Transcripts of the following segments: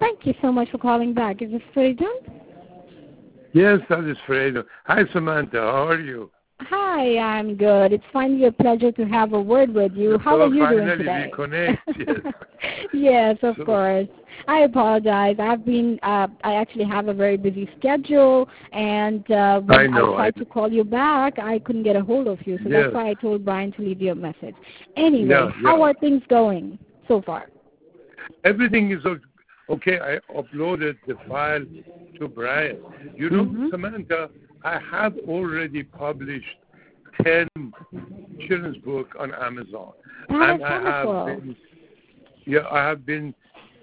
Thank you so much for calling back. Is this Freedom? Yes, that is Fredo. Hi, Samantha. How are you? Hi, I'm good. It's finally a pleasure to have a word with you. How are you doing today? Finally, we connect. Yes. Yes, of course. I apologize. I actually have a very busy schedule, and when I tried to call you back, I couldn't get a hold of you. So that's why I told Brian to leave you a message. Anyway, how are things going so far? Everything is okay. I uploaded the file to Brian. You know, Samantha, I have already published 10 children's books on Amazon. And I have been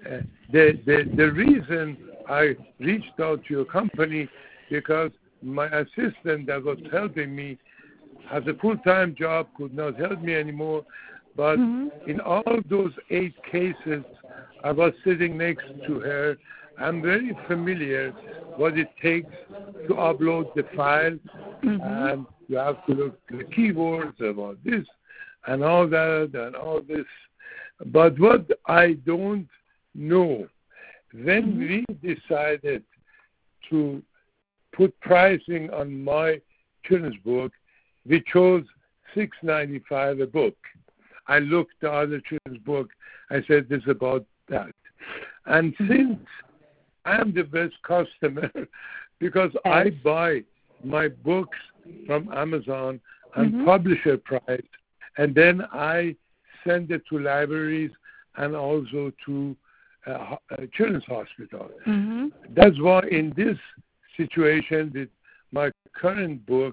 the reason I reached out to your company because my assistant that was helping me has a full-time job, could not help me anymore. But in all those 8 cases, I was sitting next to her. I'm very familiar what it takes to upload the file, and you have to look at the keywords about this and all that and all this. But what I don't know, when we decided to put pricing on my children's book, we chose $6.95 a book. I looked at the other children's book. I said, this is about that. And since I'm the best customer because I buy my books from Amazon and publisher price, and then I send it to libraries and also to children's hospital. That's why in this situation with my current book,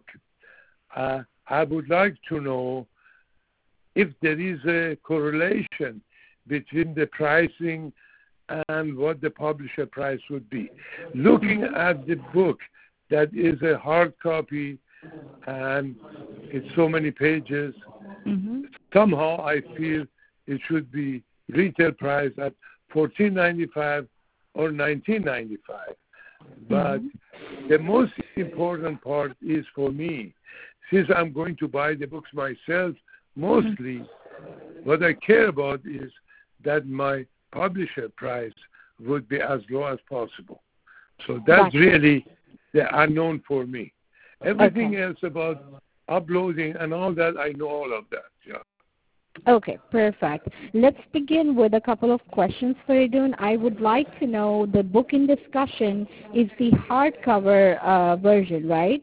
I would like to know if there is a correlation between the pricing and what the publisher price would be. Looking at the book that is a hard copy and it's so many pages, somehow I feel it should be retail price at $14.95 or $19.95. But the most important part is for me, since I'm going to buy the books myself, mostly what I care about is that my publisher price would be as low as possible. So that's really the unknown for me. Everything else about uploading and all that, I know all of that. Yeah. Okay, perfect. Let's begin with a couple of questions, Faridun. I would like to know the book in discussion is the hardcover version, right?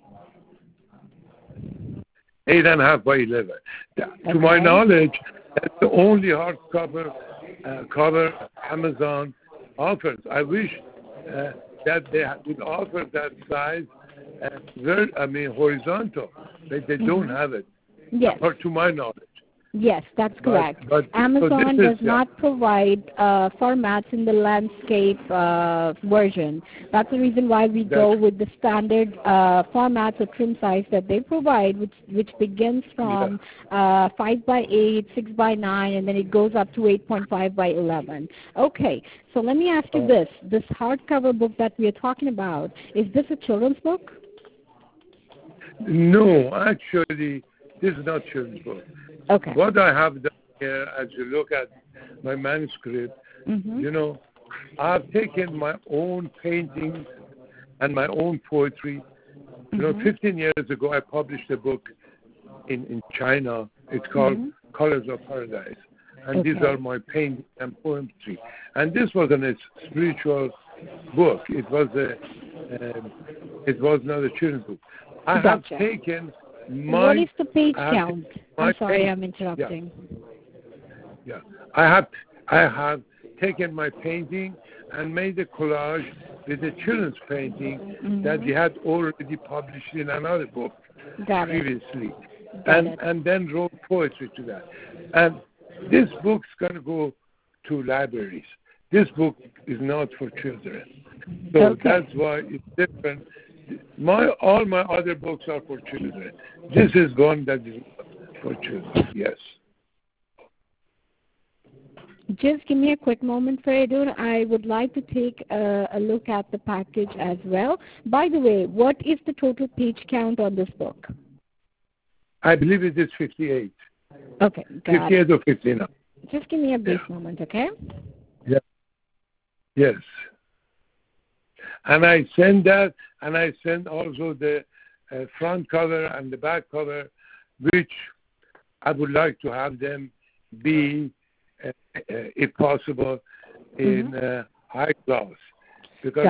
8.5 by 11. To my knowledge, that's the only hardcover cover Amazon offers. I wish that they would offer that size, horizontal, but they don't have it. Yes. Or to my knowledge. Yes, that's correct. Amazon does not provide formats in the landscape version. That's the reason why we go with the standard formats or trim size that they provide, which begins from 5 by 8, 6 by 9, and then it goes up to 8.5 by 11. Okay, so let me ask you this. This hardcover book that we are talking about, is this a children's book? No, actually, this is not children's book. Okay. What I have done here, as you look at my manuscript, you know, I've taken my own paintings and my own poetry. You know, 15 years ago, I published a book in China. It's called Colors of Paradise. And these are my paintings and poetry. And this wasn't a spiritual book. It was not a children's book. I have taken my... What is the page count? I'm sorry, I'm interrupting. Yeah. I have taken my painting and made a collage with a children's painting that we had already published in another book previously. And then wrote poetry to that. And this book's going to go to libraries. This book is not for children. So that's why it's different. All my other books are for children. This is one that is for children, yes. Just give me a quick moment, Faridun. I would like to take a look at the package as well. By the way, what is the total page count on this book? I believe it is 58. Okay, got 58 or 59. Just give me a brief moment, okay? Yeah. Yes. And I send that, and I send also the front cover and the back cover, which I would like to have them be, if possible, in high gloss. Because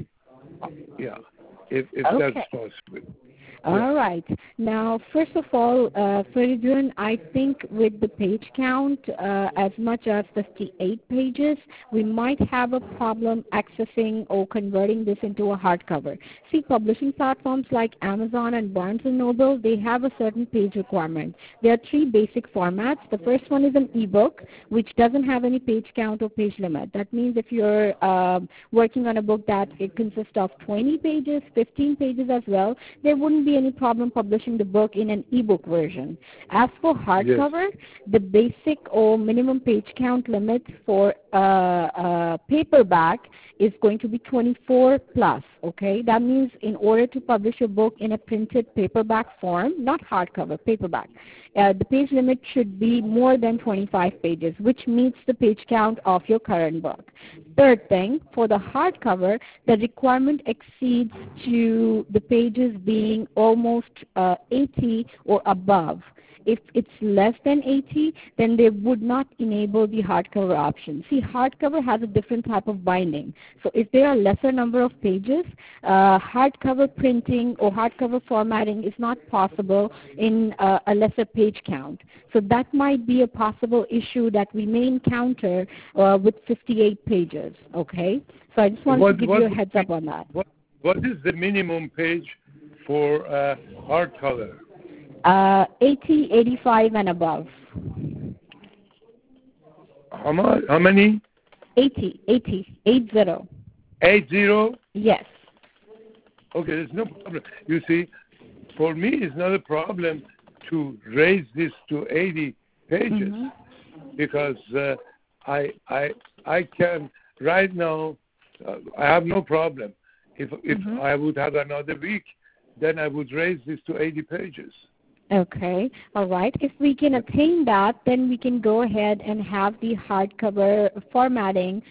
if that's possible. All right. Now, first of all, Faridun, I think with the page count as much as 58 pages, we might have a problem accessing or converting this into a hardcover. See, publishing platforms like Amazon and Barnes & Noble, they have a certain page requirement. There are 3 basic formats. The first one is an ebook, which doesn't have any page count or page limit. That means if you're working on a book that it consists of 20 pages, 15 pages as well, there wouldn't be any problem publishing the book in an ebook version. As for hardcover, the basic or minimum page count limit for paperback is going to be 24 plus, okay? That means in order to publish a book in a printed paperback form, not hardcover, paperback, the page limit should be more than 25 pages, which meets the page count of your current book. Third thing, for the hardcover, the requirement exceeds to the pages being almost 80 or above. If it's less than 80, then they would not enable the hardcover option. See, hardcover has a different type of binding. So if there are lesser number of pages, hardcover printing or hardcover formatting is not possible in a lesser page count. So that might be a possible issue that we may encounter with 58 pages, okay? So I just wanted to give you a heads up on that. What is the minimum page for hardcover? 80, 85, and above. How many? 80. 80? 80? Yes. Okay, there's no problem. You see, for me, it's not a problem to raise this to 80 pages because I can, right now, I have no problem. If I would have another week, then I would raise this to 80 pages. Okay, all right. If we can attain that, then we can go ahead and have the hardcover formatting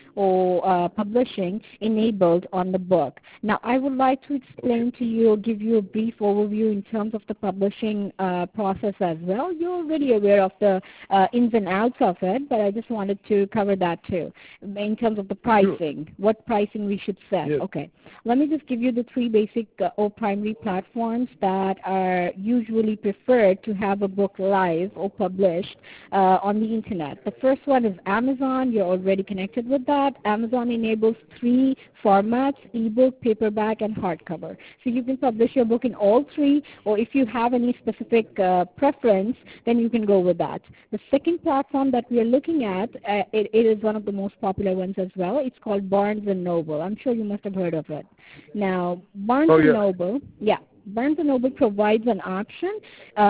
or publishing enabled on the book. Now, I would like to explain to you or give you a brief overview in terms of the publishing process as well. You're already aware of the ins and outs of it, but I just wanted to cover that too. In terms of the pricing, what pricing we should set. Yes. Okay, let me just give you the 3 basic or primary platforms that are usually preferred to have a book live or published on the internet. The first one is Amazon. You're already connected with that. Amazon enables 3 formats: ebook, paperback, and hardcover. So you can publish your book in all 3, or if you have any specific preference, then you can go with that. The second platform that we are looking at, it is one of the most popular ones as well. It's called Barnes & Noble. I'm sure you must have heard of it. Now, Barnes & Noble, Barnes & Noble provides an option.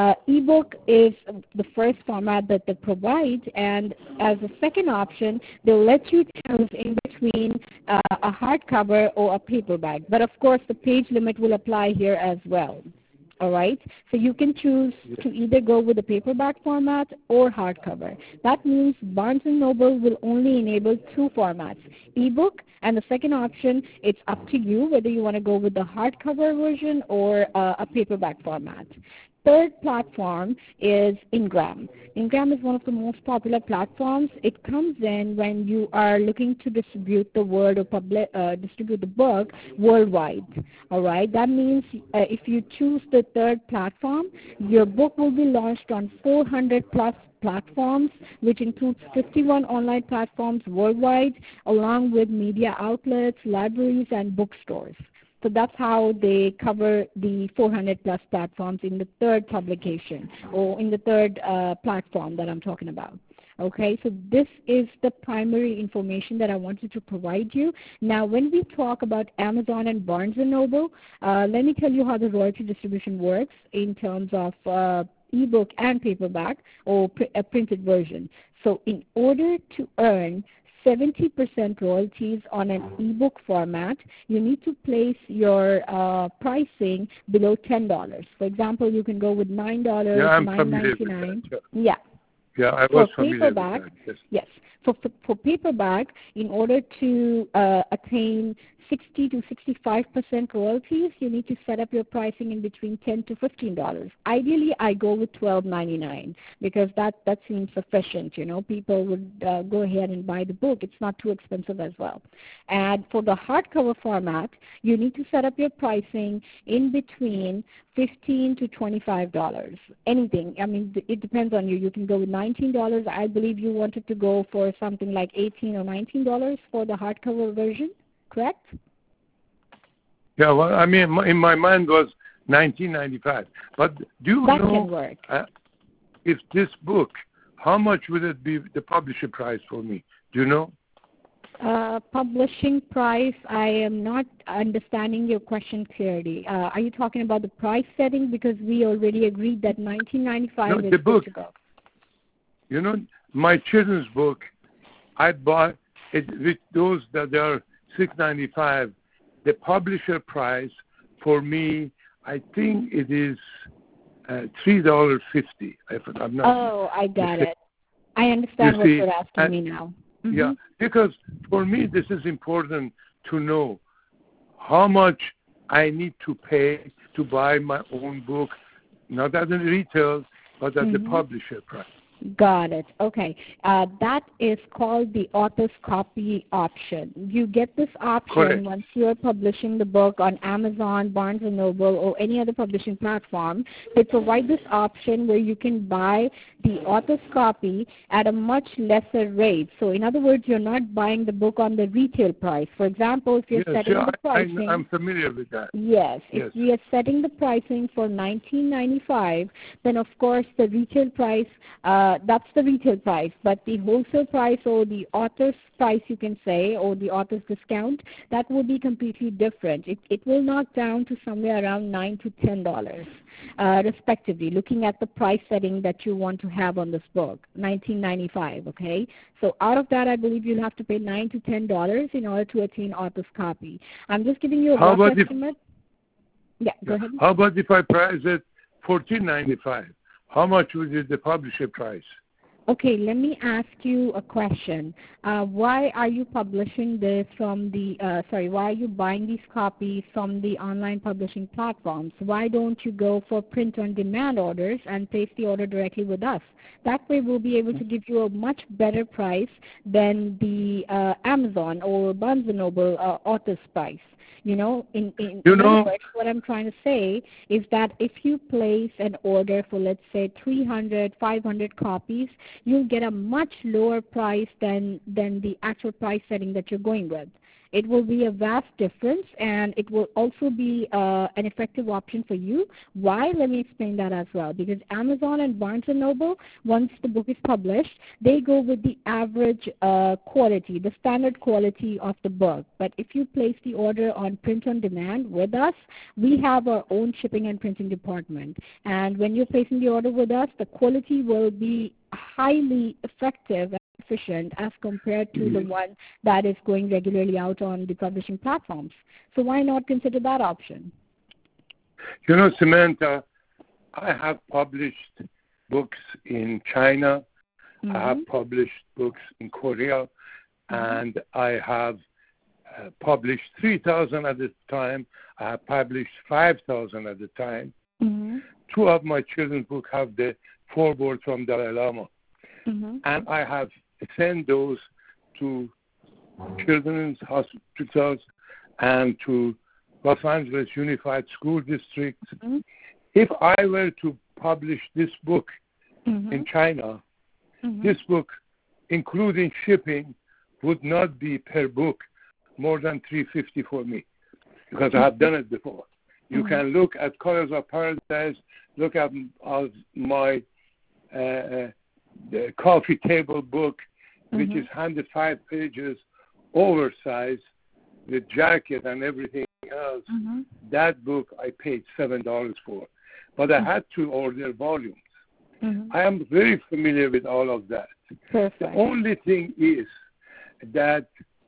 Ebook is the first format that they provide, and as a second option, they'll let you choose in between a hardcover or a paperback. But of course, the page limit will apply here as well. All right, so you can choose to either go with the paperback format or hardcover. That means Barnes & Noble will only enable 2 formats, ebook, and the second option, it's up to you whether you want to go with the hardcover version or a paperback format. Third platform is Ingram. Ingram is one of the most popular platforms. It comes in when you are looking to distribute the word or distribute the book worldwide. All right, that means if you choose the third platform, your book will be launched on 400 plus platforms, which includes 51 online platforms worldwide, along with media outlets, libraries, and bookstores. So that's how they cover the 400 plus platforms in the third publication or in the third platform that I'm talking about. Okay, so this is the primary information that I wanted to provide you. Now, when we talk about Amazon and Barnes & Noble, let me tell you how the royalty distribution works in terms of ebook and paperback or a printed version. So in order to earn 70% royalties on an ebook format, you need to place your pricing below $10. For example, you can go with $9, $9.99. Yeah, I was familiar with that. Yes. For paperback, in order to attain 60 to 65% royalties, you need to set up your pricing in between $10 to $15. Ideally, I go with $12.99 because that seems sufficient. People would go ahead and buy the book. It's not too expensive as well. And for the hardcover format, you need to set up your pricing in between $15 to $25. Anything. I mean, it depends on you. You can go with $19. I believe you wanted to go for something like $18 or $19 for the hardcover version, correct? Yeah, well, I mean, in my mind was $19.95. But do you that know can work. If this book, how much would it be the publisher price for me? Do you know? Publishing price, I am not understanding your question clearly. Are you talking about the price setting? Because we already agreed that $19.95 is the book. Good to go. My children's book, I bought it with those that are $6.95. The publisher price for me, I think it is $3.50. I got it. I understand what you're asking me now. Mm-hmm. Yeah, because for me this is important to know how much I need to pay to buy my own book, not at the retail, but at the publisher price. Got it. Okay. That is called the author's copy option. You get this option once you are publishing the book on Amazon, Barnes & Noble, or any other publishing platform. They provide this option where you can buy the author's copy at a much lesser rate. So, in other words, you're not buying the book on the retail price. For example, if you're setting the pricing... I'm familiar with that. Yes. If we are setting the pricing for $19.95, then, of course, the retail price... that's the retail price, but the wholesale price or the author's price, you can say, or the author's discount, that will be completely different. It will knock down to somewhere around $9 to $10, respectively, looking at the price setting that you want to have on this book, $19.95, okay? So out of that, I believe you'll have to pay $9 to $10 in order to attain author's copy. I'm just giving you a rough estimate. Go ahead. How about if I price it $14.95? How much would be the publisher price? Okay, let me ask you a question. Why are you publishing this from why are you buying these copies from the online publishing platforms? Why don't you go for print-on-demand orders and place the order directly with us? That way we'll be able to give you a much better price than the Amazon or Barnes & Noble author's price. In other words, what I'm trying to say is that if you place an order for, let's say, 300, 500 copies, you'll get a much lower price than the actual price setting that you're going with. It will be a vast difference, and it will also be an effective option for you. Why? Let me explain that as well. Because Amazon and Barnes & Noble, once the book is published, they go with the average quality, the standard quality of the book. But if you place the order on print-on-demand with us, we have our own shipping and printing department. And when you're placing the order with us, the quality will be highly effective and efficient as compared to the one that is going regularly out on the publishing platforms. So why not consider that option? Samantha, I have published books in China. I have published books in Korea, and I have published 3,000 at a time. I have published 5,000 at a time. Two of my children's books have the foreword from Dalai Lama. And I have sent those to children's hospitals and to Los Angeles Unified School District. If I were to publish this book in China, this book, including shipping, would not be per book more than $350 for me, because I have done it before. You can look at Colors of Paradise, look at my the coffee table book, which is 105 pages, oversized, with jacket and everything else. That book I paid $7 for. But I had to order volumes. I am very familiar with all of that. Perfect. The only thing is that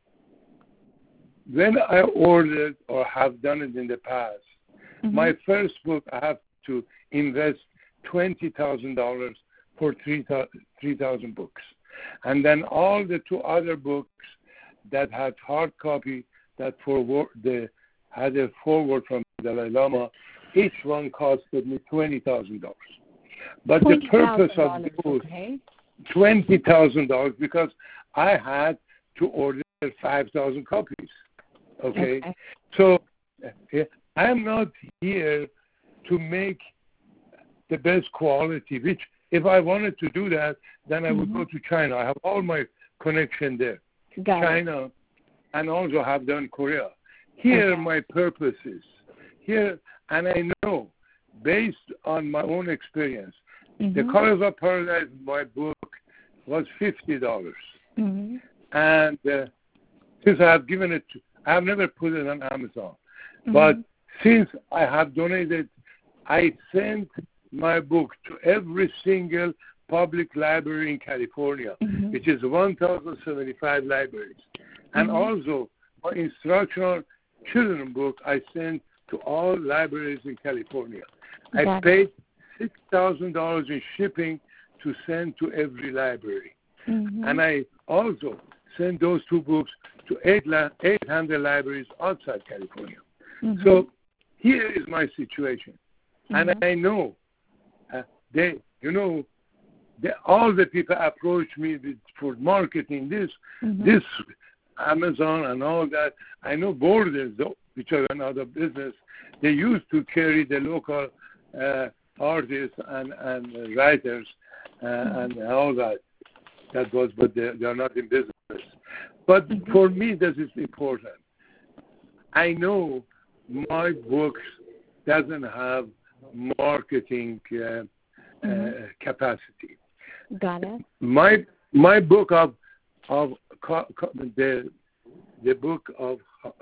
when I ordered or have done it in the past, my first book I have to invest $20,000 for 3,000 books. And then all the two other books that had hard copy that had a forward from Dalai Lama. Each one costed me $20,000. But the purpose of those $20,000 because I had to order 5,000 copies. Okay? So I'm not here to make the best quality, which if I wanted to do that, then I would go to China. I have all my connection there. China, and also have done Korea. Here my purpose is. Here, and I know, based on my own experience, the Colors of Paradise, my book, was $50. And since I have given it, I have never put it on Amazon. But since I have donated, I sent my book to every single public library in California, which is 1,075 libraries. And also, my instructional children's book I sent to all libraries in California. I paid $6,000 in shipping to send to every library. And I also sent those two books to 800 libraries outside California. So here is my situation. And I know all the people approach me for marketing this Amazon and all that. I know Borders, which are another business, they used to carry the local artists and writers and all that. That was, but they are not in business. But for me, this is important. I know my books doesn't have marketing capacity. Got it. My book of the book of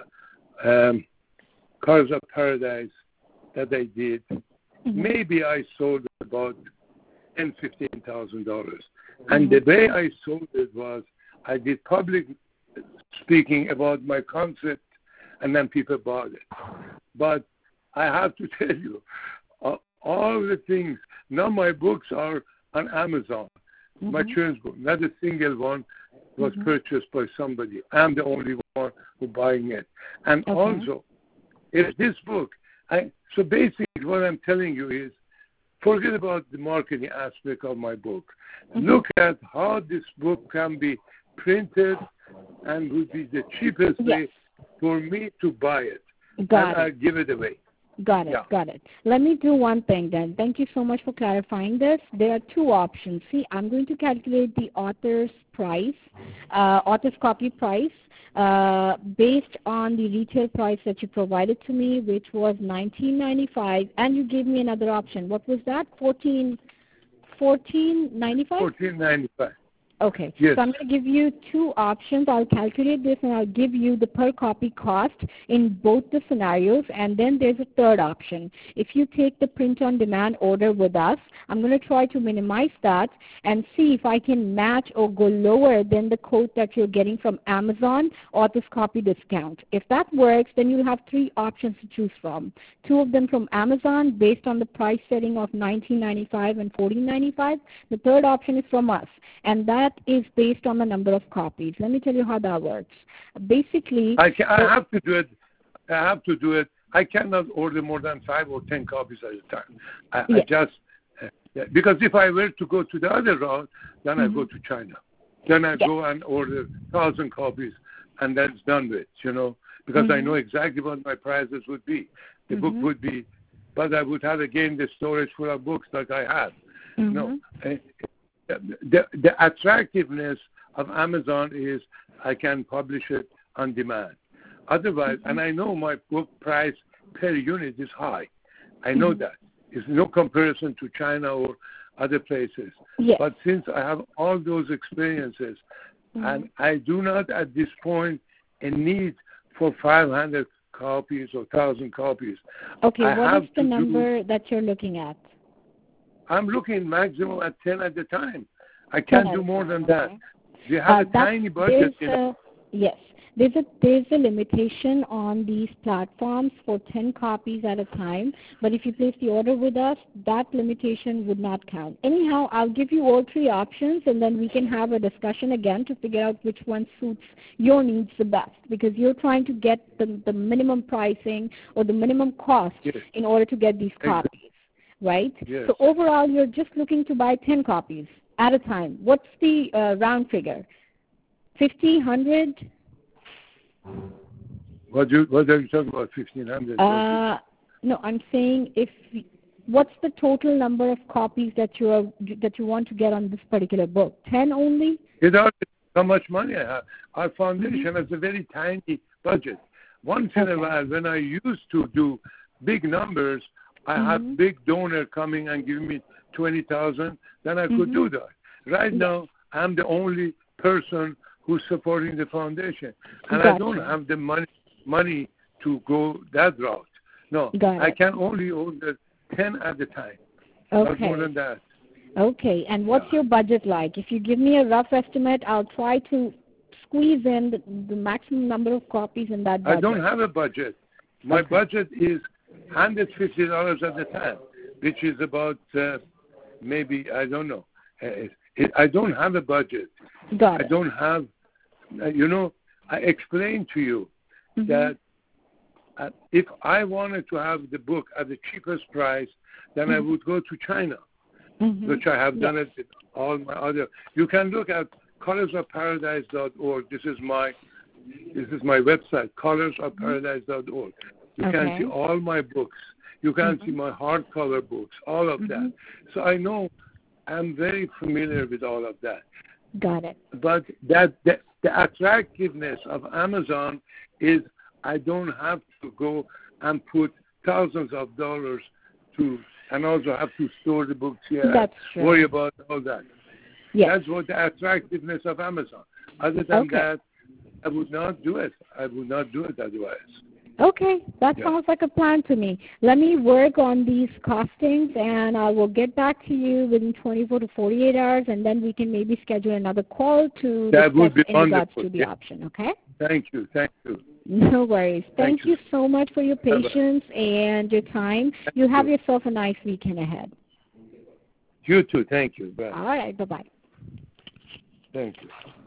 Colors of Paradise that I did, maybe I sold about $10,000-$15,000. And the way I sold it was I did public speaking about my concept, and then people bought it. But I have to tell you, all the things, now my books are on Amazon. My children's book, not a single one was purchased by somebody. I'm the only one who buying it. And also, if this book, so basically what I'm telling you is, forget about the marketing aspect of my book. Look at how this book can be printed and would be the cheapest way for me to buy it. I'll give it away. Got it. Let me do one thing then. Thank you so much for clarifying this. There are two options. See, I'm going to calculate the author's price, author's copy price, based on the retail price that you provided to me, which was $19.95, and you gave me another option. What was that? $14.95? $14.95. Okay. Yes. So I'm going to give you two options. I'll calculate this and I'll give you the per copy cost in both the scenarios. And then there's a third option. If you take the print on demand order with us, I'm going to try to minimize that and see if I can match or go lower than the quote that you're getting from Amazon author's copy discount. If that works, then you have three options to choose from. Two of them from Amazon based on the price setting of $19.95 and $14.95. The third option is from us, and that is based on the number of copies. Let me tell you how that works. Basically, I have to do it. I cannot order more than 5 or 10 copies at a time. I just because if I were to go to the other route, then I go to China. Then I go and order 1,000 copies, and that's done with. Because I know exactly what my prices would be. The book would be, but I would have again the storage full of books like I have. No. The attractiveness of Amazon is I can publish it on demand. Otherwise, and I know my book price per unit is high. I know that. It's no comparison to China or other places. But since I have all those experiences, and I do not at this point a need for 500 copies or 1,000 copies. Okay, what is the number that you're looking at? I'm looking maximum at 10 at a time. I can't do more than that. You have a tiny budget. Yes. There's a limitation on these platforms for 10 copies at a time, but if you place the order with us, that limitation would not count. Anyhow, I'll give you all three options, and then we can have a discussion again to figure out which one suits your needs the best, because you're trying to get the minimum pricing or the minimum cost in order to get these copies, right? Yes. So overall, you're just looking to buy 10 copies at a time. What's the round figure? 50, 100? What are you talking about, 1,500? No, I'm saying what's the total number of copies that you want to get on this particular book? 10 only? It all depends how much money I have. Our foundation has a very tiny budget. Once in a while, when I used to do big numbers, I had big donor coming and giving me 20,000, then I could do that. Right now, I'm the only person who's supporting the foundation, and I don't have the money to go that route. No, I can only order 10 at a time. Not more than that. Okay, and what's your budget like? If you give me a rough estimate, I'll try to squeeze in the maximum number of copies in that budget. I don't have a budget. My budget is $150 at a time, which is about maybe, I don't know. I don't have a budget. Got it. I don't have, I explained to you that if I wanted to have the book at the cheapest price, then I would go to China, which I have done it with all my other. You can look at colorsofparadise.org. This is my website, colorsofparadise.org. You can see all my books. You can see my hardcover books, all of that. So I know I'm very familiar with all of that. Got it. But the attractiveness of Amazon is I don't have to go and put thousands of dollars and also have to store the books here. That's true. Worry about all that. Yes. That's what the attractiveness of Amazon. Other than that, I would not do it. I would not do it otherwise. Okay, that sounds like a plan to me. Let me work on these costings, and I will get back to you within 24 to 48 hours, and then we can maybe schedule another call to discuss in regards to the option, okay? Thank you. No worries. Thank you so much for your patience and your time. You have yourself a nice weekend ahead. You too. Thank you. Bye. All right. Bye-bye. Thank you.